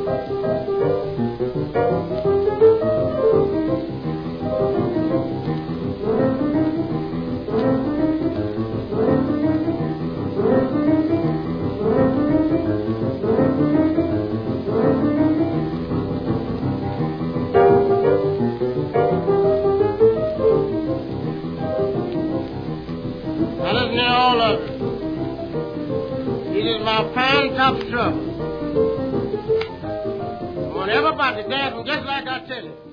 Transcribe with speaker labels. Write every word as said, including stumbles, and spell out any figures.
Speaker 1: Trouble. I want everybody dancing just like I tell you.